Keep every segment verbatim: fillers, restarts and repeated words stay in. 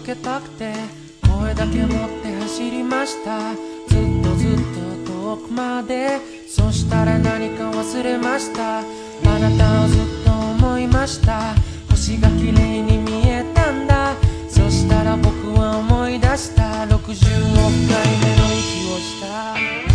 けたくて声だけ持って走りました。ずっとずっと遠くまで。そしたら何か忘れました。あなたをずっと思いました。星が綺麗に見えたんだ。そしたら僕は思い出した。ろくじゅうおくかいめの息をした。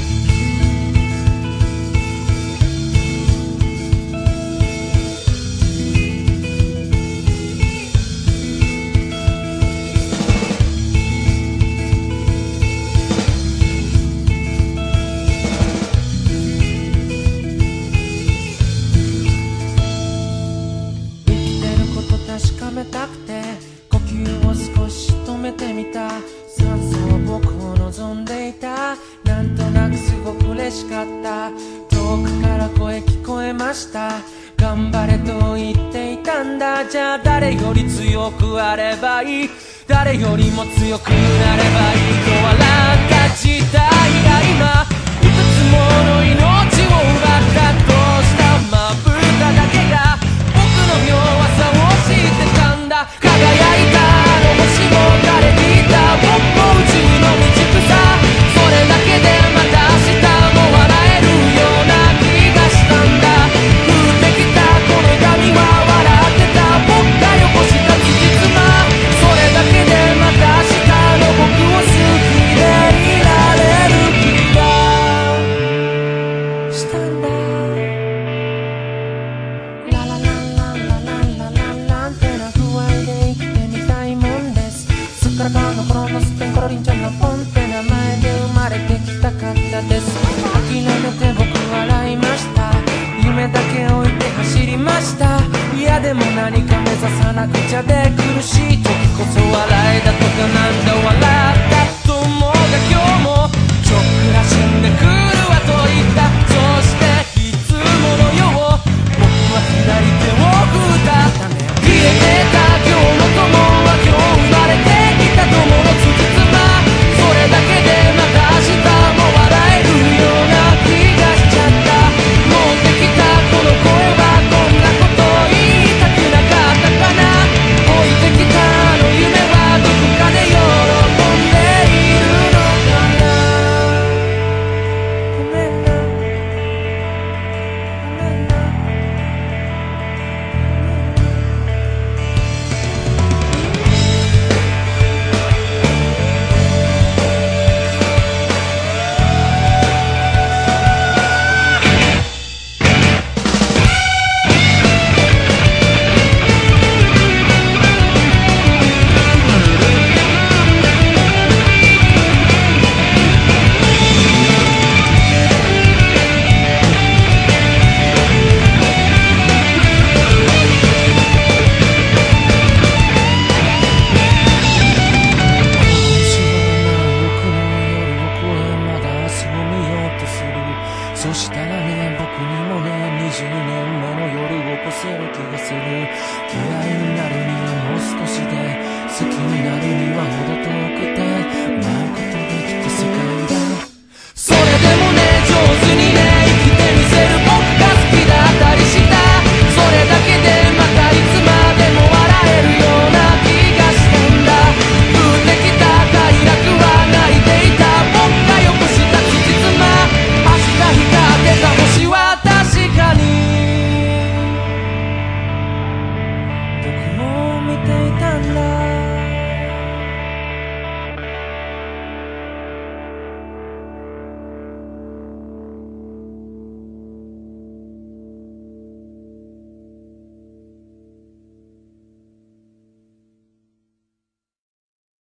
確かめたくて呼吸を少し止めてみた。酸素は僕を望んでいた。なんとなくすごく嬉しかった。遠くから声聞こえました。頑張れと言っていたんだ。じゃあ誰より強くあればいい。誰よりも強くなればいいと笑った時代が今いくつもの命を奪ったとしたまぶただけが僕の弱さを知ってたんだ。輝いたあの星も枯れていた。僕も宇宙の未熟さ。それだけでまた明日も笑えるような気がしたんだ。降ってきたこの痛みは笑ってた僕がよこしたつじつま。それだけでまた明日の僕を好きでいられる気がしたんだ。ラララララララランてな具合で生きてみたいもんです。すっからかんの頃のステンコロリンちゃんのポンって名前で生まれてきたかったです。諦めて僕笑いました。夢だけ置いて走りました。いやでも何か目指さなくちゃで苦しい時こそ笑いだとかなんだ笑い